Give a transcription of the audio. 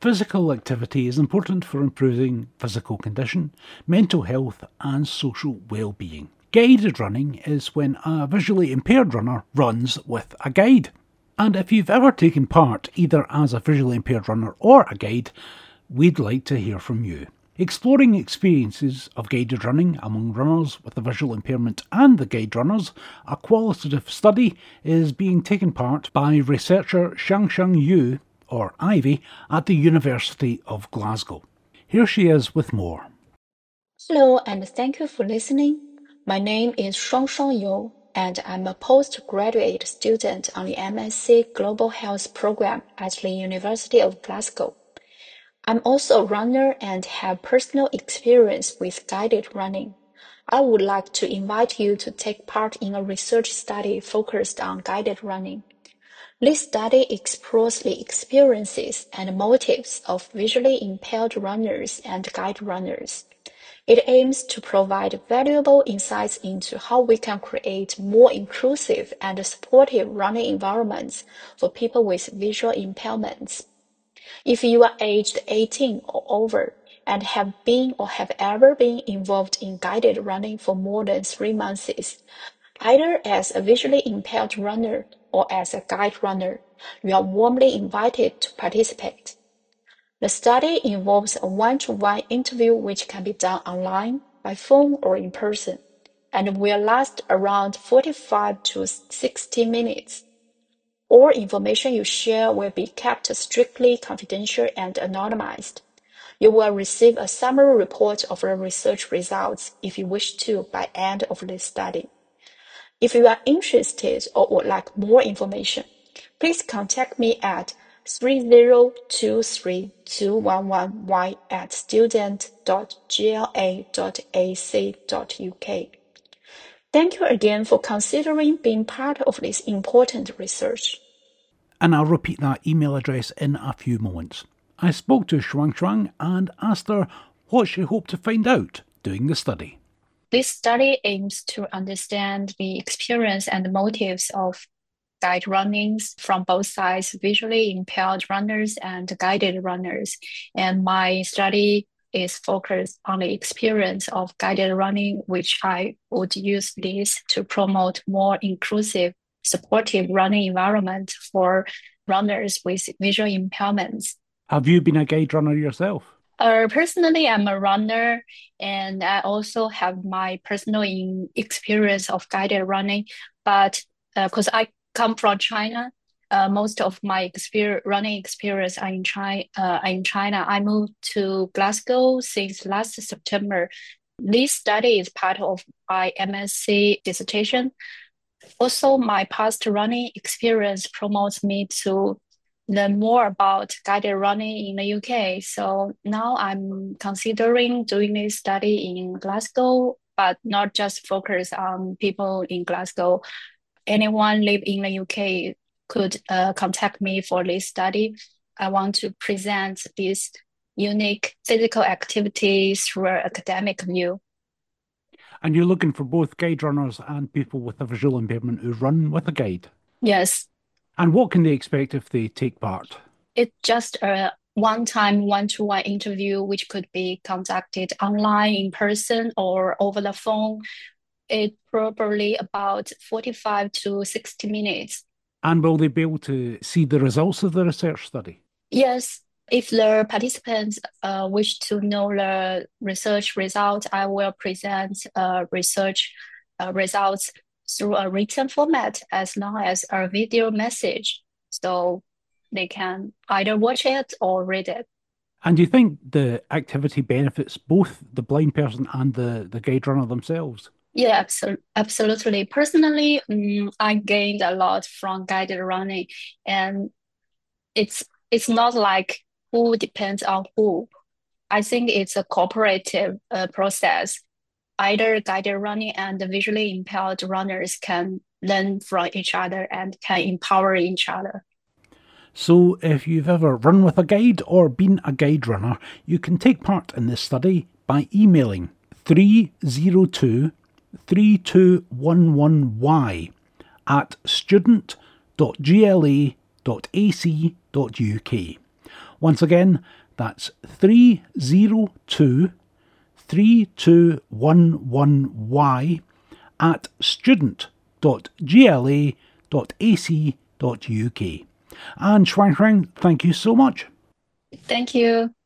Physical activity is important for improving physical condition, mental health and social well-being. Guided running is when a visually impaired runner runs with a guide. And if you've ever taken part either as a visually impaired runner or a guide, we'd like to hear from you. Exploring experiences of guided running among runners with a visual impairment and the guide runners, a qualitative study is being taken part by researcher Xiangsheng Yu, or Ivy, at the University of Glasgow. Here she is with more. Hello and thank you for listening. My name is Shuangshang Yu and I'm a postgraduate student on the MSc Global Health program at the University of Glasgow. I'm also a runner and have personal experience with guided running. I would like to invite you to take part in a research study focused on guided running. This study explores the experiences and motives of visually impaired runners and guide runners. It aims to provide valuable insights into how we can create more inclusive and supportive running environments for people with visual impairments. If you are aged 18 or over and have been or have ever been involved in guided running for more than 3 months, either as a visually impaired runner or as a guide runner, you are warmly invited to participate. The study involves a one-to-one interview which can be done online, by phone or in person, and will last around 45 to 60 minutes. All information you share will be kept strictly confidential and anonymized. You will receive a summary report of the research results if you wish to by end of this study. If you are interested or would like more information, please contact me at 302321y@student.gla.ac.uk. Thank you again for considering being part of this important research. And I'll repeat that email address in a few moments. I spoke to Shuangshang and asked her what she hoped to find out doing the study. This study aims to understand the experience and motives of guide runnings from both sides, visually impaired runners and guided runners. And my study is focused on the experience of guided running, which I would use this to promote more inclusive, supportive running environment for runners with visual impairments. Have you been a guide runner yourself? Personally, I'm a runner, and I also have my personal experience of guided running. But because I come from China, most of my running experience are in China. I moved to Glasgow since last September. This study is part of my MSc dissertation. Also, my past running experience promotes me to learn more about guided running in the UK. So now I'm considering doing this study in Glasgow, but not just focus on people in Glasgow. Anyone live in the UK could contact me for this study. I want to present this unique physical activity through an academic view. And you're looking for both guide runners and people with a visual impairment who run with a guide? Yes. And what can they expect if they take part? It's just a one-time, one-to-one interview, which could be conducted online, in person, or over the phone. It's probably about 45 to 60 minutes. And will they be able to see the results of the research study? Yes. If the participants wish to know the research results, I will present research results through a written format as long as a video message. So they can either watch it or read it. And do you think the activity benefits both the blind person and the guide runner themselves? Yeah, absolutely. Personally, I gained a lot from guided running, and it's not like who depends on who. I think it's a cooperative process. Either guided running and the visually impaired runners can learn from each other and can empower each other. So if you've ever run with a guide or been a guide runner, you can take part in this study by emailing 302-3211Y at student.gla.ac.uk. Once again, that's 302-3211Y at student.gla.ac.uk. And Shuang, thank you so much. Thank you.